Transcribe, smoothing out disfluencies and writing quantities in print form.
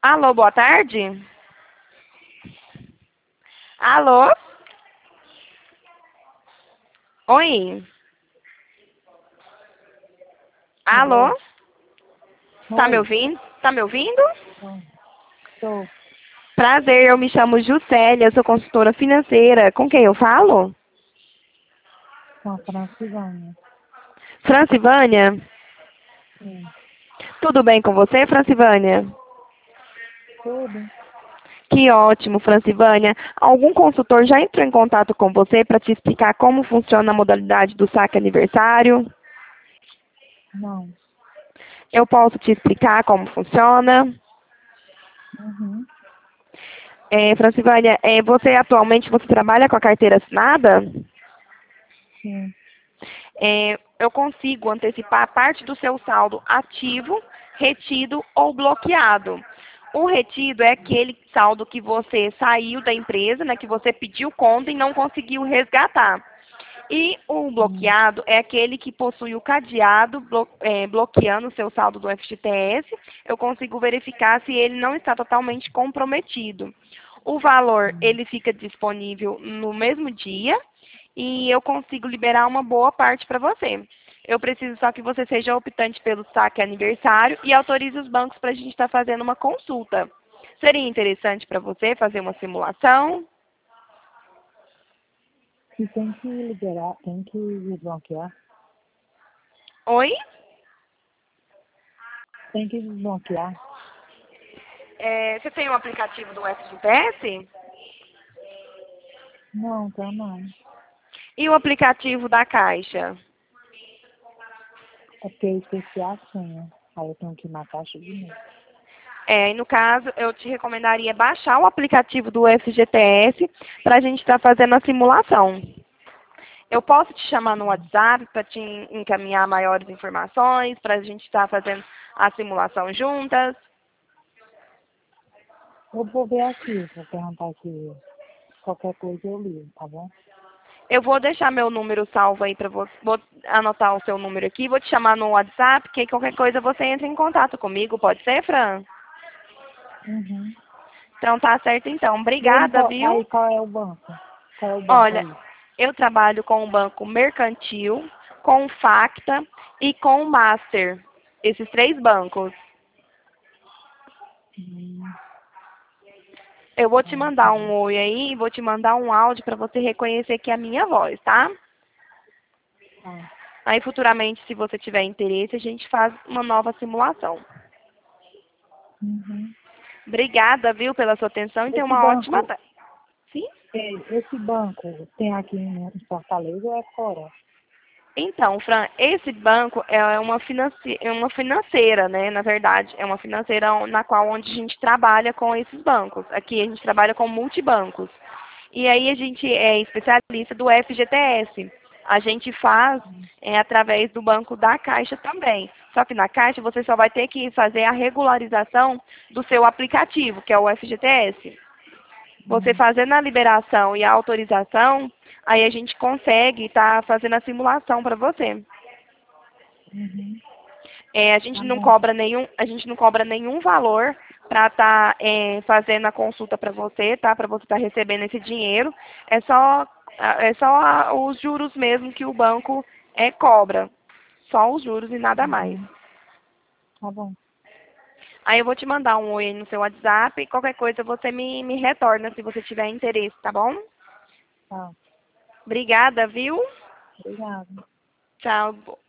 Alô, boa tarde? Alô? Oi? Alô? Alô? Tá me Oi. ouvindo? Tá me ouvindo? Estou Prazer, eu me chamo Juscelia, sou consultora financeira. Com quem eu falo? com a Francilânia. Francivânia? Sim. Tudo bem com você, Francivânia? Tudo? Que ótimo, Francivânia. Algum consultor já entrou em contato com você para te explicar como funciona a modalidade do saque aniversário? Não. Eu posso te explicar como funciona? Uhum. Francivânia, você atualmente você trabalha com a carteira assinada? Sim. Eu consigo antecipar parte do seu saldo ativo, retido ou bloqueado. O retido é aquele saldo que você saiu da empresa, né, que você pediu conta e não conseguiu resgatar. E o Hum. bloqueado é aquele que possui o cadeado bloqueando o seu saldo do FGTS. Eu consigo verificar se ele não está totalmente comprometido. O valor Hum. ele fica disponível no mesmo dia e eu consigo liberar uma boa parte para você. Eu preciso só que você seja optante pelo saque aniversário e autorize os bancos para a gente estar fazendo uma consulta. Seria interessante para você fazer uma simulação? E tem que liberar, tem que desbloquear. Oi? Tem que desbloquear. Você tem um aplicativo do FGTS? Não, tá não. E o aplicativo da Caixa? É porque eu esqueci a senha. Aí eu tenho que ir na caixa de novo. E no caso, eu te recomendaria baixar o aplicativo do FGTS para a gente estar fazendo a simulação. Eu posso te chamar no WhatsApp para te encaminhar maiores informações, para a gente estar fazendo a simulação juntas. Eu vou ver aqui, vou perguntar aqui. Qualquer coisa eu ligo, tá bom? Eu vou deixar meu número salvo aí para você. Vou anotar o seu número aqui, vou te chamar no WhatsApp, que aí qualquer coisa você entra em contato comigo, pode ser, Fran? Uhum. Então tá certo então. E aí, Obrigada, viu? qual é o banco? Qual é o banco Olha, aí? eu trabalho com o Banco Mercantil, com o Facta e com o Master. Esses três bancos. Hum. Eu vou te Tá mandar um bom. oi aí, vou te mandar um áudio para você reconhecer que é a minha voz, tá? Tá. Aí futuramente, se você tiver interesse, a gente faz uma nova simulação. Uhum. Obrigada, viu, pela sua atenção e tenha Esse uma ótima banco, tarde. Sim? esse banco tem aqui em Fortaleza ou é fora? Então, Fran, esse banco é uma financeira, né? Na verdade, é uma financeira na qual onde a gente trabalha com esses bancos. Aqui a gente trabalha com multibancos. E aí a gente é especialista do FGTS. A gente faz através do banco da Caixa também. Só que na Caixa você só vai ter que fazer a regularização do seu aplicativo, que é o FGTS. Você Uhum. fazendo a liberação e a autorização, aí a gente consegue estar fazendo a simulação para você. Uhum. Tá bom. A gente não cobra nenhum valor para estar fazendo a consulta para você, tá? Para você estar recebendo esse dinheiro. É só os juros mesmo que o banco cobra. Só os juros e nada mais. Uhum. Tá bom. Aí eu vou te mandar um oi aí no seu WhatsApp e qualquer coisa você me retorna se você tiver interesse, tá bom? Tá. Obrigada, viu? Obrigada. Tchau.